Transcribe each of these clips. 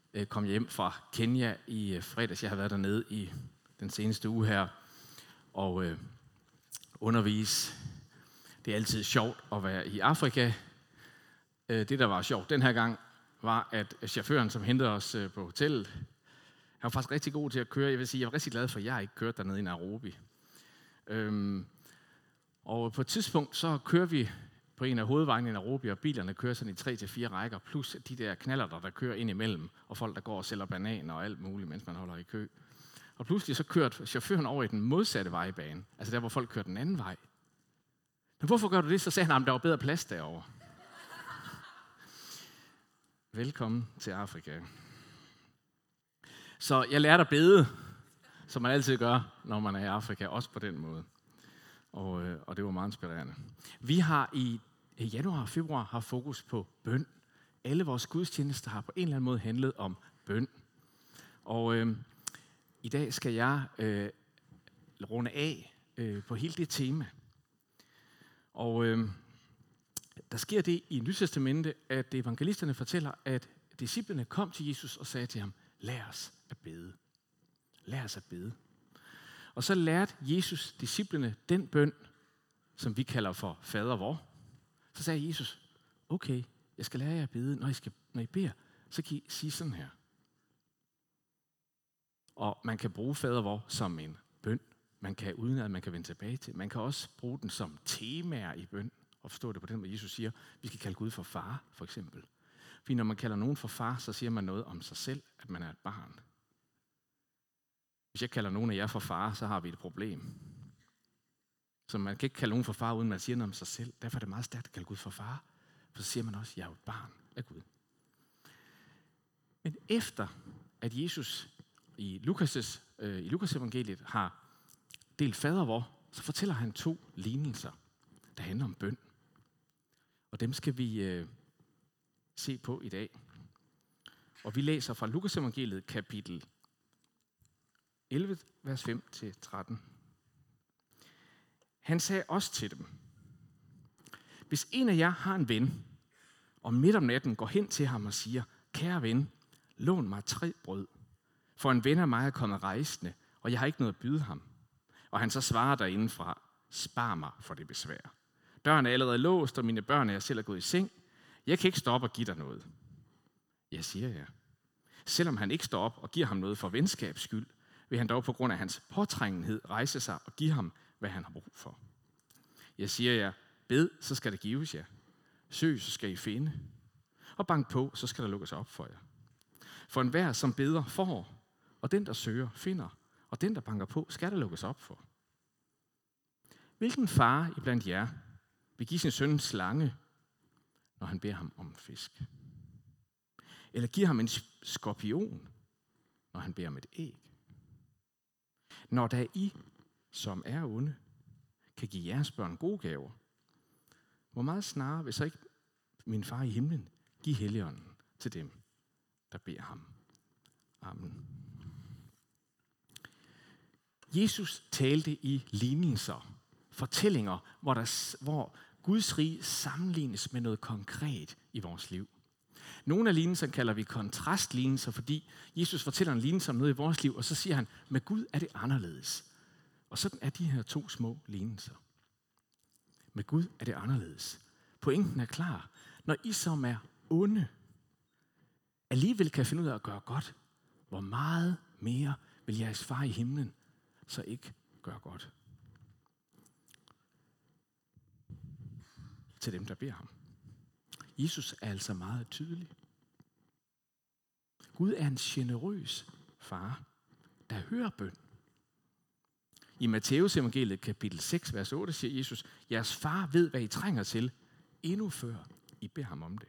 kom hjem fra Kenya i fredags. Jeg har været dernede i den seneste uge her og undervise. Det er altid sjovt at være i Afrika. Det, der var sjovt den her gang, var, at chaufføren, som hentede os på hotellet, han var faktisk rigtig god til at køre. Jeg vil sige, jeg var rigtig glad for, at jeg ikke kørte dernede i Nairobi. Og på et tidspunkt, så kører vi på en af hovedvejene i Nairobi, og bilerne kører sådan i 3-4 rækker, plus de der knallerter, der kører ind imellem, og folk, der går og sælger bananer og alt muligt, mens man holder i kø. Og pludselig så kørte chaufføren over i den modsatte vejbane, altså der, hvor folk kørte den anden vej. Men hvorfor gør du det? Så sagde han, at der var bedre plads derovre. Velkommen til Afrika. Så jeg lærte at bede, som man altid gør, når man er i Afrika, også på den måde. Og det var meget inspirerende. Vi har i januar og februar haft fokus på bøn. Alle vores gudstjenester har på en eller anden måde handlet om bøn. Og i dag skal jeg runde af på hele det tema. Og der sker det i Nye Testamente, at evangelisterne fortæller, at disciplene kom til Jesus og sagde til ham, lær os at bede. Lær os at bede. Og så lærte Jesus disciplene den bøn, som vi kalder for fader vor. Så sagde Jesus, okay, jeg skal lære jer at bede. Når I beder, så kan I sige sådan her. Og man kan bruge fader vor som en bøn. Man kan uden at man kan vende tilbage til. Man kan også bruge den som temaer i bøn. Og forstå det på den måde, Jesus siger, vi skal kalde Gud for far, for eksempel. Fordi når man kalder nogen for far, så siger man noget om sig selv, at man er et barn. Hvis jeg kalder nogen af jer for far, så har vi et problem. Så man kan ikke kalde nogen for far, uden man siger noget om sig selv. Derfor er det meget stærkt at kalde Gud for far. For så siger man også, at jeg er jo et barn af Gud. Men efter at Jesus i Lukas evangeliet har delt fader vor, så fortæller han 2 lignelser, der handler om bøn. Og dem skal vi se på i dag. Og vi læser fra Lukas evangeliet kapitel 11, vers 5-13. Han sagde også til dem, hvis en af jer har en ven, og midt om natten går hen til ham og siger, kære ven, lån mig 3 brød, for en ven af mig er kommet rejsende, og jeg har ikke noget at byde ham. Og han så svarer derindefra, spar mig for det besvær. Døren er allerede låst, og mine børn er selv gået i seng. Jeg kan ikke stå op og give dig noget. Jeg siger jer. Selvom han ikke står op og giver ham noget for venskabs skyld, vil han dog på grund af hans påtrængenhed rejse sig og give ham, hvad han har brug for. Jeg siger jer, bed, så skal det gives jer. Søg, så skal I finde. Og bank på, så skal der lukkes op for jer. For enhver, som beder, får, og den, der søger, finder, og den, der banker på, skal der lukkes op for. Hvilken far iblandt jer vil give sin søn en slange, når han beder ham om en fisk? Eller giver ham en skorpion, når han beder om et æg? Når der I, som er onde, kan give jeres børn gode gaver, hvor meget snarere vil så ikke min far i himlen give Helligånden til dem, der beder ham. Amen. Jesus talte i lignelser, fortællinger, hvor Guds rige sammenlignes med noget konkret i vores liv. Nogle af lignelserne kalder vi kontrastlignelser, fordi Jesus fortæller en lignelse om noget i vores liv, og så siger han, med Gud er det anderledes. Og sådan er de her 2 små lignelser. Med Gud er det anderledes. Pointen er klar. Når I som er onde, alligevel kan finde ud af at gøre godt, hvor meget mere vil jeres far i himlen så ikke gøre godt til dem, der beder ham. Jesus er altså meget tydelig. Gud er en generøs far, der hører bøn. I Matteus evangeliet kapitel 6, vers 8 siger Jesus, jeres far ved, hvad I trænger til, endnu før I beder ham om det.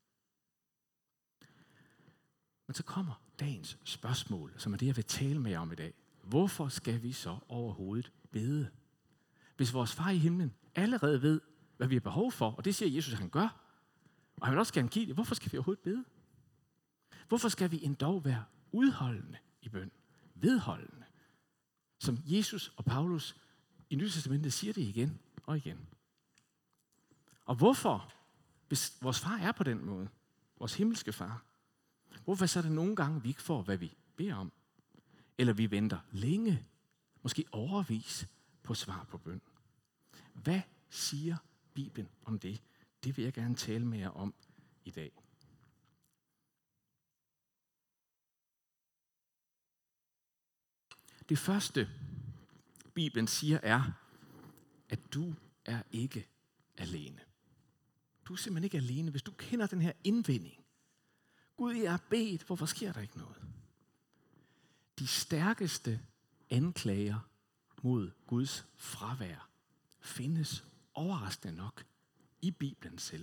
Men så kommer dagens spørgsmål, som er det, jeg vil tale med jer om i dag. Hvorfor skal vi så overhovedet bede? Hvis vores far i himlen allerede ved, hvad vi har behov for, og det siger Jesus, at han gør, og han vil også gerne give det, hvorfor skal vi overhovedet bede? Hvorfor skal vi endog være udholdende i bøn? Vedholdende. Som Jesus og Paulus i Nye Testamentet siger det igen og igen. Og hvorfor, hvis vores far er på den måde, vores himmelske far, Hvorfor så er der nogle gange, vi ikke får, hvad vi beder om? Eller vi venter længe, måske overvis, på svar på bøn. Hvad siger Bibelen om det? Det vil jeg gerne tale med jer om i dag. Det første, Bibelen siger, er, at du er ikke alene. Du er simpelthen ikke alene, hvis du kender den her indvending. Gud, jeg er bedt, hvorfor sker der ikke noget? De stærkeste anklager mod Guds fravær findes overraskende nok i Bibelen selv.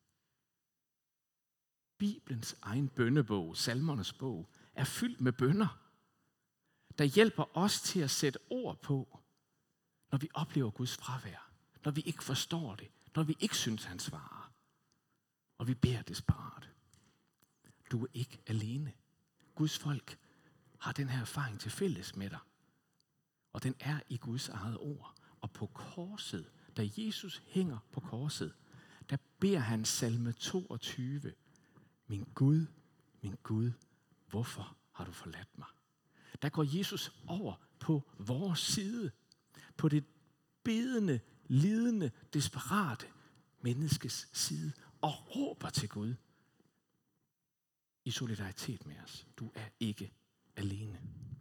Bibelens egen bønnebog, Salmernes bog, er fyldt med bønner, der hjælper os til at sætte ord på, når vi oplever Guds fravær, når vi ikke forstår det, når vi ikke synes, han svarer, og vi beder desperat. Du er ikke alene. Guds folk har den her erfaring til fælles med dig, og den er i Guds eget ord. Og på korset, da Jesus hænger på korset, der beder han salme 22, min Gud, hvorfor har du forladt mig? Der går Jesus over på vores side, på det bedende, lidende, desperate menneskes side, og råber til Gud i solidaritet med os. Du er ikke alene.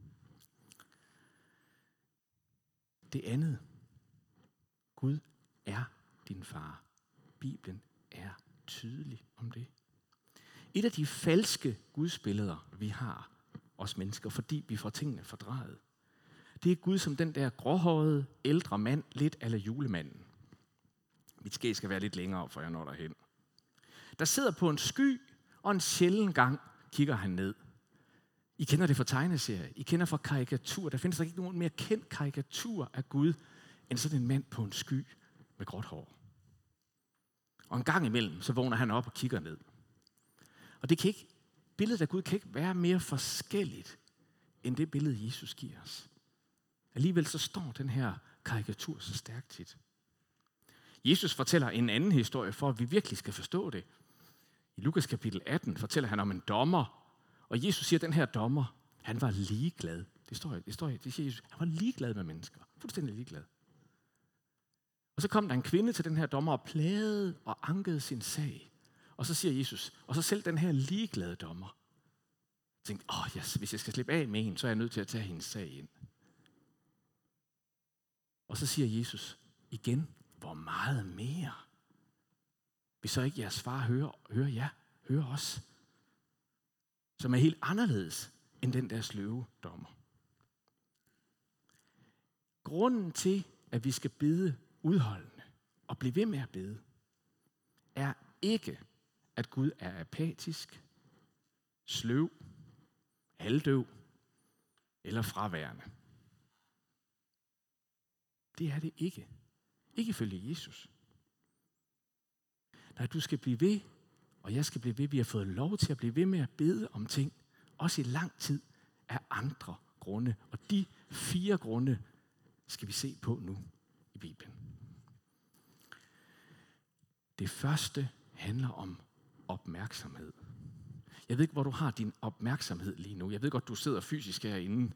Det andet, Gud er din far. Bibelen er tydelig om det. Et af de falske gudsbilleder, vi har, os mennesker, fordi vi får tingene fordrejet, det er Gud som den der gråhårede, ældre mand, lidt a la julemanden. Mit skæg skal være lidt længere, for jeg når derhen. Der sidder på en sky, og en sjælden gang kigger han ned. I kender det fra tegneserier, I kender fra karikatur. Der findes ikke nogen mere kendt karikatur af Gud, end sådan en mand på en sky med gråt hår. Og en gang imellem, så vågner han op og kigger ned. Og billedet af Gud kan ikke være mere forskelligt, end det billede, Jesus giver os. Alligevel så står den her karikatur så stærkt tit. Jesus fortæller en anden historie, for at vi virkelig skal forstå det. I Lukas kapitel 18 fortæller han om en dommer, og Jesus siger, at den her dommer, han var ligeglad. Det siger Jesus, han var ligeglad med mennesker. Fuldstændig ligeglad. Og så kom der en kvinde til den her dommer og plagede og ankede sin sag. Og så siger Jesus, og så selv den her ligeglade dommer, tænkte, hvis jeg skal slippe af med hende, så er jeg nødt til at tage hendes sag ind. Og så siger Jesus igen, hvor meget mere? Hvis så ikke jeres far hører jer, hører os. Som er helt anderledes end den der sløve dommer. Grunden til, at vi skal bede udholdende og blive ved med at bede, er ikke, at Gud er apatisk, sløv, halvdøv eller fraværende. Det er det ikke. Ikke ifølge Jesus. Nej, du skal blive ved, og jeg skal blive ved. Vi har fået lov til at blive ved med at bede om ting, også i lang tid, af andre grunde. Og de 4 grunde skal vi se på nu i Bibelen. Det første handler om opmærksomhed. Jeg ved ikke, hvor du har din opmærksomhed lige nu. Jeg ved godt, du sidder fysisk herinde.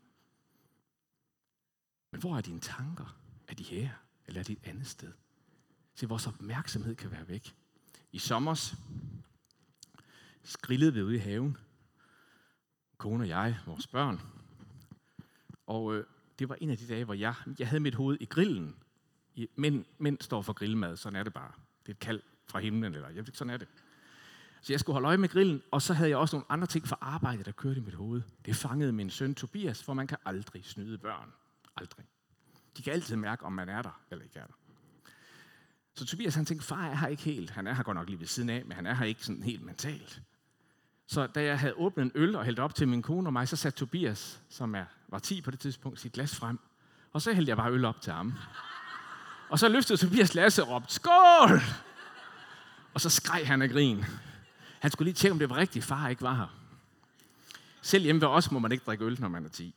Men hvor er dine tanker? Er de her, eller er de et andet sted? Så vores opmærksomhed kan være væk. I sommers grillede vi ude i haven. Kone og jeg, vores børn. Og det var en af de dage, hvor jeg havde mit hoved i grillen. Mænd står for grillmad, sådan er det bare. Det er et kald fra himlen, eller sådan er det. Så jeg skulle holde øje med grillen, og så havde jeg også nogle andre ting for arbejde, der kørte i mit hoved. Det fangede min søn Tobias, for man kan aldrig snyde børn. Aldrig. De kan altid mærke, om man er der eller ikke er der. Så Tobias han tænkte, far er her ikke helt. Han er her godt nok lige ved siden af, men han er her ikke sådan helt mentalt. Så da jeg havde åbnet en øl og hældt op til min kone og mig, så satte Tobias, som var 10 på det tidspunkt, sit glas frem. Og så hældte jeg bare øl op til ham. Og så løftede Tobias glasset og råbte, skål! Og så skreg han af grin. Han skulle lige tjekke, om det var rigtigt, far ikke var her. Selv hjemme ved os må man ikke drikke øl, når man er 10.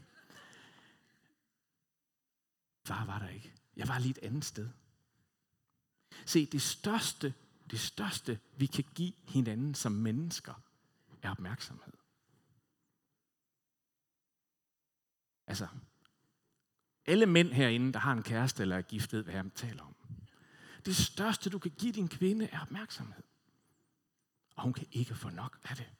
Far var der ikke. Jeg var lige et andet sted. Se, det største, vi kan give hinanden som mennesker, er opmærksomhed. Altså, alle mænd herinde, der har en kæreste eller er gift, ved, hvad jeg taler om. Det største, du kan give din kvinde, er opmærksomhed. Og hun kan ikke få nok af det.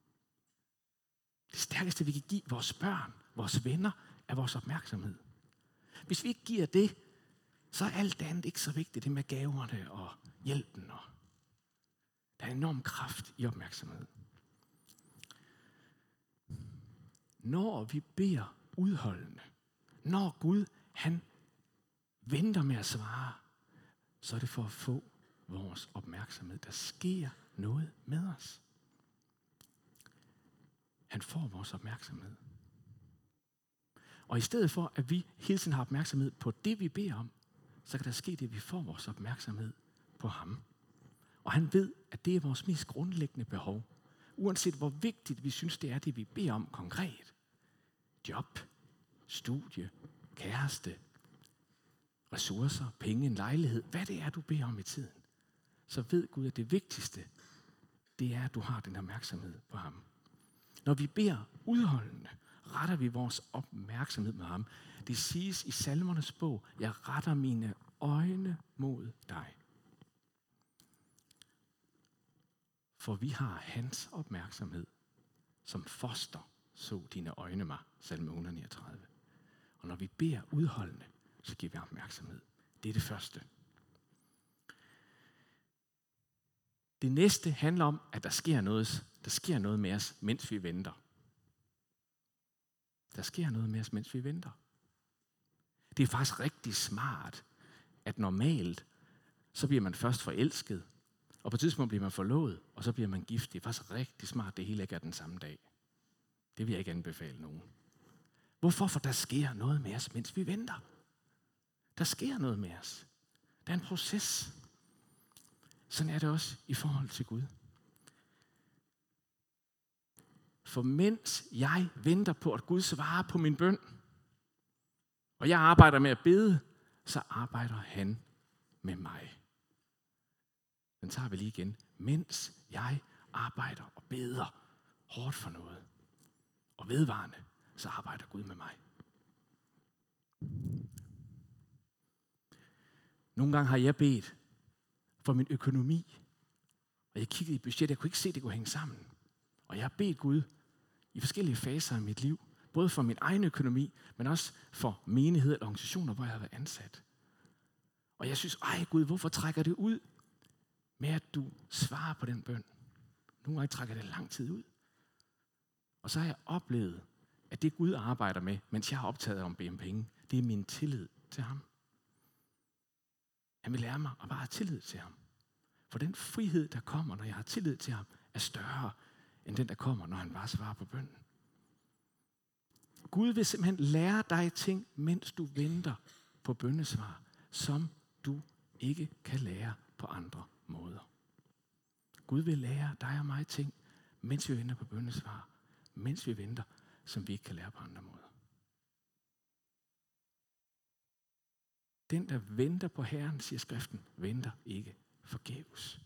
Det stærkeste, vi kan give vores børn, vores venner, er vores opmærksomhed. Hvis vi ikke giver det, så er alt andet ikke så vigtigt. Det med gaverne og hjælpen. Og der er enorm kraft i opmærksomhed. Når vi beder udholdende, når Gud han venter med at svare, så er det for at få vores opmærksomhed. Der sker noget med os. Han får vores opmærksomhed. Og i stedet for, at vi hele tiden har opmærksomhed på det, vi beder om, så kan der ske det, at vi får vores opmærksomhed på ham. Og han ved, at det er vores mest grundlæggende behov. Uanset hvor vigtigt vi synes, det er det, vi beder om konkret. Job, studie, kæreste, ressourcer, penge, en lejlighed. Hvad det er, du beder om i tiden. Så ved Gud, at det vigtigste, det er, at du har den opmærksomhed på ham. Når vi beder udholdende, retter vi vores opmærksomhed med ham. Det siges i Salmernes bog, jeg retter mine øjne mod dig. For vi har hans opmærksomhed, som foster så dine øjne mig, salme 139. Og når vi beder udholdende, så giver vi opmærksomhed. Det er det første. Det næste handler om, at der sker noget med os, mens vi venter. Der sker noget med os, mens vi venter. Det er faktisk rigtig smart, at normalt, så bliver man først forelsket, og på et tidspunkt bliver man forlovet, og så bliver man gift. Det er faktisk rigtig smart, det hele ikke er den samme dag. Det vil jeg ikke anbefale nogen. Hvorfor? For der sker noget med os, mens vi venter. Der sker noget med os. Der er en proces. Sådan er det også i forhold til Gud. For mens jeg venter på, at Gud svarer på min bøn, og jeg arbejder med at bede, så arbejder han med mig. Den tager vi lige igen. Mens jeg arbejder og beder hårdt for noget, og vedvarende, så arbejder Gud med mig. Nogle gange har jeg bedt for min økonomi, og jeg kiggede i budgettet, jeg kunne ikke se, at det kunne hænge sammen. Og jeg har bedt Gud i forskellige faser af mit liv, både for min egen økonomi, men også for menighed og organisationer, hvor jeg har været ansat. Og jeg synes, Gud, hvorfor trækker det ud med, at du svarer på den bøn? Nogle gange trækker det lang tid ud. Og så har jeg oplevet, at det Gud arbejder med, mens jeg har optaget om at bede om penge, det er min tillid til ham. Han vil lære mig at bare have tillid til ham. For den frihed, der kommer, når jeg har tillid til ham, er større end den, der kommer, når han bare svarer på bønnen. Gud vil simpelthen lære dig ting, mens du venter på bønnesvar, som du ikke kan lære på andre måder. Gud vil lære dig og mig ting, mens vi venter på bønnesvar, mens vi venter, som vi ikke kan lære på andre måder. Den, der venter på Herren, siger skriften, venter ikke forgæves.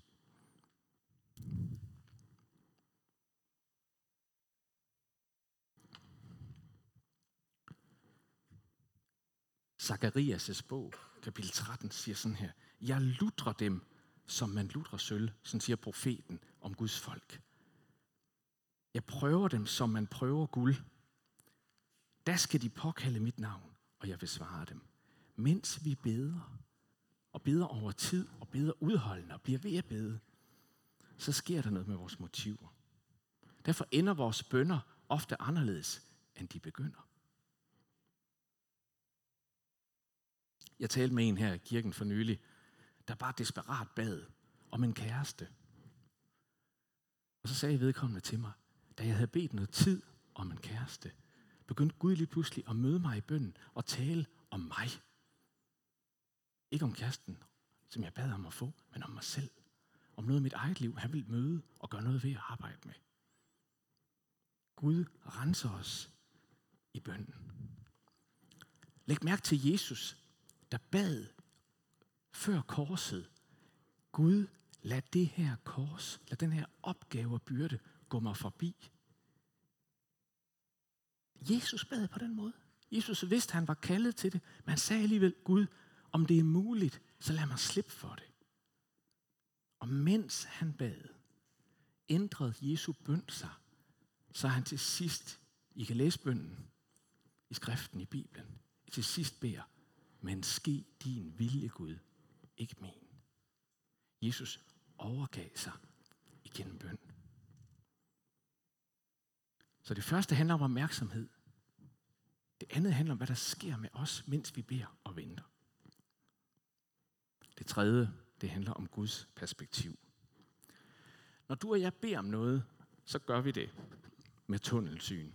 Zakarias' bog, kapitel 13, siger sådan her. Jeg lutrer dem, som man lutrer sølv, sådan siger profeten om Guds folk. Jeg prøver dem, som man prøver guld. Der skal de påkalde mit navn, og jeg vil svare dem. Mens vi beder, og beder over tid, og beder udholdende, og bliver ved at bede, så sker der noget med vores motiver. Derfor ender vores bønner ofte anderledes, end de begynder. Jeg talte med en her i kirken for nylig, der bare desperat bad om en kæreste. Og så sagde vedkommende til mig, da jeg havde bedt noget tid om en kæreste, begyndte Gud lige pludselig at møde mig i bønnen og tale om mig. Ikke om kæresten, som jeg bad om at få, men om mig selv. Om noget af mit eget liv, han vil møde og gøre noget ved at arbejde med. Gud renser os i bønnen. Læg mærke til Jesus, der bad før korset. Gud, lad det her kors, lad den her opgave og byrde gå mig forbi. Jesus bad på den måde. Jesus vidste, at han var kaldet til det, men han sagde alligevel, Gud, om det er muligt, så lad mig slippe for det. Og mens han bad, ændrede Jesu bøn sig, så han til sidst, I kan læse bønnen i skriften i Bibelen, til sidst beder, men ske din vilje, Gud, ikke min. Jesus overgav sig igennem bøn. Så det første handler om opmærksomhed. Det andet handler om, hvad der sker med os, mens vi beder og venter. Det tredje, det handler om Guds perspektiv. Når du og jeg beder om noget, så gør vi det med tunnelsyn.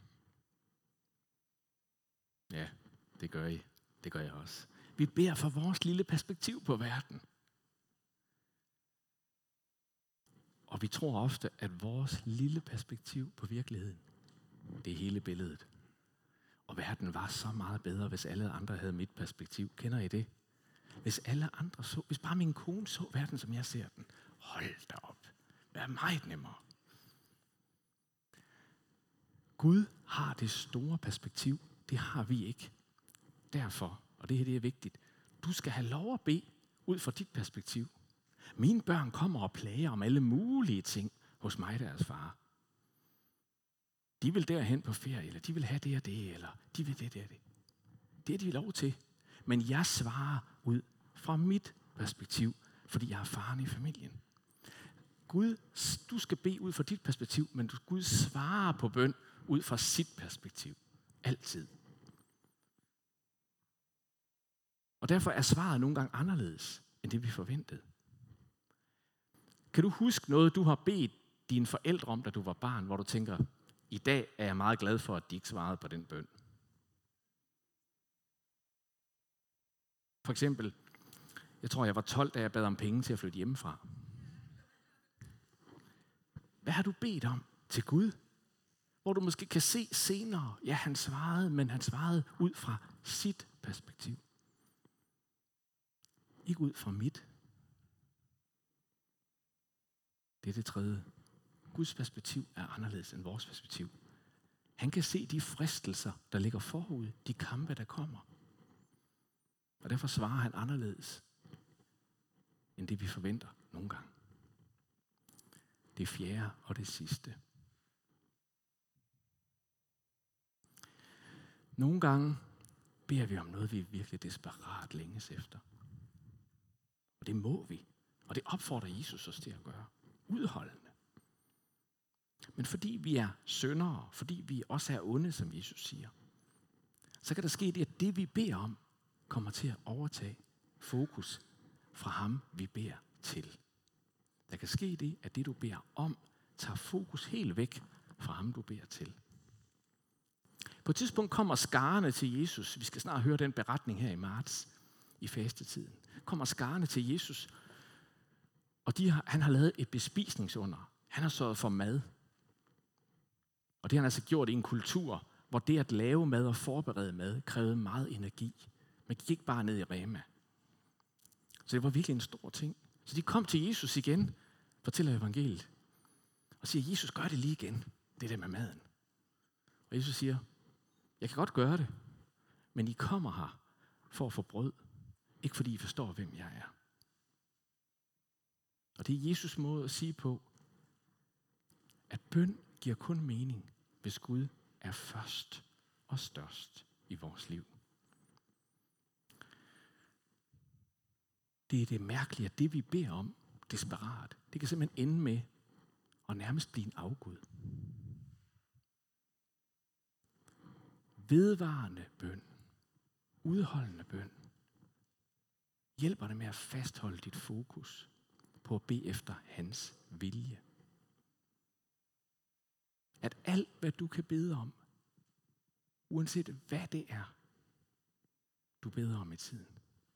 Ja, det gør I. Det gør jeg også. Vi beder for vores lille perspektiv på verden. Og vi tror ofte, at vores lille perspektiv på virkeligheden, det er hele billedet. Og verden var så meget bedre, hvis alle andre havde mit perspektiv. Kender I det? Hvis alle andre så, hvis bare min kone så verden, som jeg ser den, hold da op. Det er meget nemmere. Gud har det store perspektiv. Det har vi ikke. Derfor, og det her det er vigtigt, du skal have lov at bede ud fra dit perspektiv. Mine børn kommer og plager om alle mulige ting hos mig, deres far. De vil derhen på ferie, eller de vil have det og det, eller de vil det og det. Det er de lov til. Men jeg svarer ud fra mit perspektiv, fordi jeg er faren i familien. Gud, du skal bede ud fra dit perspektiv, men Gud svarer på bøn ud fra sit perspektiv. Altid. Og derfor er svaret nogle gange anderledes, end det vi forventede. Kan du huske noget, du har bedt dine forældre om, da du var barn, hvor du tænker, i dag er jeg meget glad for, at de ikke svarede på den bøn? For eksempel, jeg tror, jeg var 12, da jeg bad om penge til at flytte hjemmefra. Hvad har du bedt om til Gud? Hvor du måske kan se senere, ja, han svarede, men han svarede ud fra sit perspektiv. Ikke ud fra mit. Det er det tredje. Guds perspektiv er anderledes end vores perspektiv. Han kan se de fristelser, der ligger forud, de kampe, der kommer. Og derfor svarer han anderledes, end det vi forventer nogle gange. Det fjerde og det sidste. Nogle gange beder vi om noget, vi virkelig desperat længes efter. Og det må vi. Og det opfordrer Jesus os til at gøre. Udholdende. Men fordi vi er syndere, fordi vi også er onde, som Jesus siger, så kan der ske det, at det vi beder om, kommer til at overtage fokus fra ham, vi beder til. Der kan ske det, at det du beder om, tager fokus helt væk fra ham, du beder til. På et tidspunkt kommer skarerne til Jesus. Vi skal snart høre den beretning her i marts, i fastetiden. Kommer skarerne til Jesus, og han har lavet et bespisningsunder. Han har sørget for mad. Og det har han altså gjort i en kultur, hvor det at lave mad og forberede mad krævede meget energi. Man gik ikke bare ned i Rema. Så det var virkelig en stor ting. Så de kom til Jesus igen, fortæller evangeliet, og siger, Jesus, gør det lige igen, det der med maden. Og Jesus siger, jeg kan godt gøre det, men I kommer her for at få brød, ikke fordi I forstår, hvem jeg er. Og det er Jesus måde at sige på, at bøn giver kun mening, hvis Gud er først og størst i vores liv. Det er det mærkelige, at det vi beder om, desperat, det kan simpelthen ende med at nærmest blive en afgud. Vedvarende bøn, udholdende bøn, hjælper dig med at fastholde dit fokus på at bede efter hans vilje. At alt, hvad du kan bede om, uanset hvad det er, du beder om i tiden,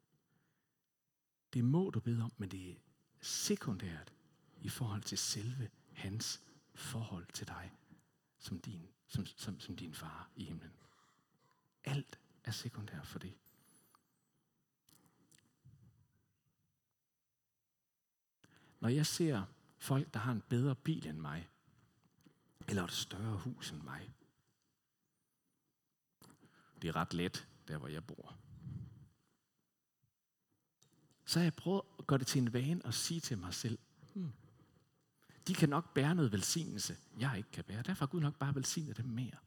det må du bede om, men det er sekundært i forhold til selve hans forhold til dig, som din far i himlen. Alt er sekundært for det. Når jeg ser folk, der har en bedre bil end mig, eller et større hus end mig, det egentlig ret let, der hvor jeg bor. Så jeg prøver at gøre det til en vane at sige til mig selv, de kan nok bære noget velsignelse, jeg ikke kan bære. Derfor har Gud nok bare velsignet dem mere.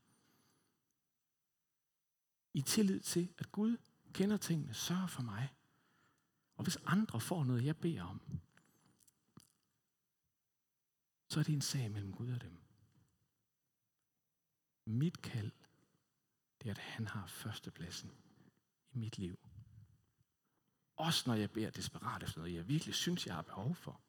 I tillid til, at Gud kender tingene, sørger for mig. Og hvis andre får noget, jeg beder om, så er det en sag mellem Gud og dem. Mit kald, det er, at han har førstepladsen i mit liv. Også når jeg beder desperat efter noget, jeg virkelig synes, jeg har behov for.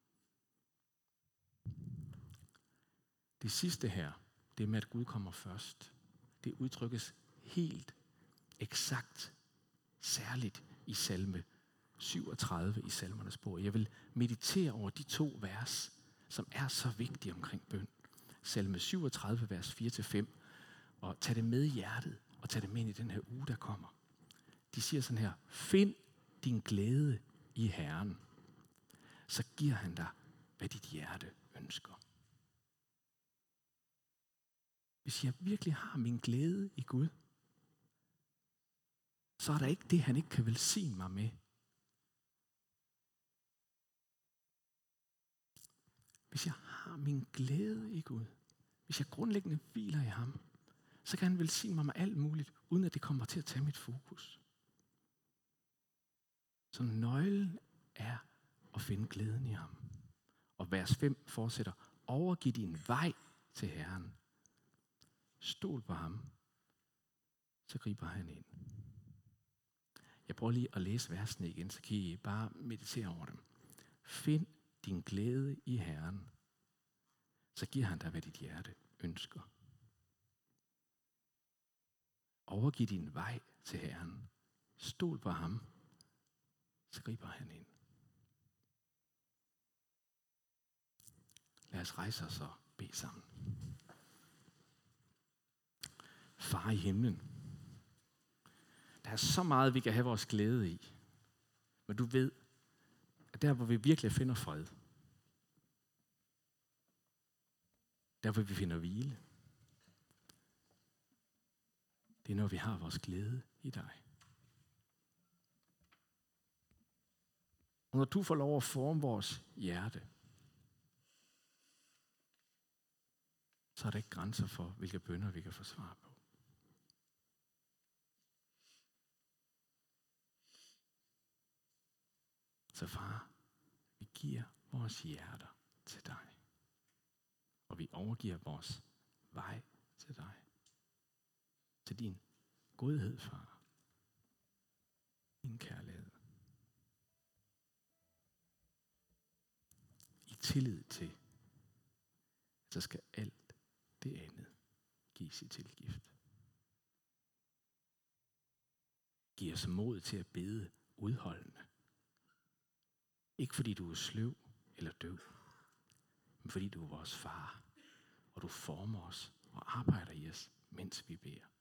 Det sidste her, det med, at Gud kommer først, det udtrykkes helt eksakt, særligt i salme 37 i salmernes bog. Jeg vil meditere over de 2 vers, som er så vigtige omkring bøn. Salme 37, vers 4-5, og tag det med i hjertet, og tag det med ind i den her uge, der kommer. De siger sådan her, find din glæde i Herren, så giver han dig, hvad dit hjerte ønsker. Hvis jeg virkelig har min glæde i Gud, så er der ikke det, han ikke kan velsigne mig med. Hvis jeg har min glæde i Gud, hvis jeg grundlæggende hviler i ham, så kan han velsigne mig med alt muligt, uden at det kommer til at tage mit fokus. Så nøglen er at finde glæden i ham. Og vers 5 fortsætter, overgiv din vej til Herren. Stol på ham, så griber han ind. Jeg prøver lige at læse versene igen, så kan I bare meditere over dem. Find din glæde i Herren, så giver han dig, hvad dit hjerte ønsker. Overgiv din vej til Herren. Stol på ham, så griber han ind. Lad os rejse os og bede sammen. Far i himlen, der er så meget, vi kan have vores glæde i. Men du ved, at der, hvor vi virkelig finder fred, der, hvor vi finder hvile, det er, når vi har vores glæde i dig. Og når du får lov at forme vores hjerte, så er der ikke grænser for, hvilke bønner vi kan få svar på. Så far, vi giver vores hjerter til dig. Og vi overgiver vores vej til dig. Til din godhed, far. Din kærlighed. I tillid til, så skal alt det andet gives i tilgift. Giv os mod til at bede udholdende. Ikke fordi du er sløv eller døv, men fordi du er vores far, og du former os og arbejder i os, mens vi beder.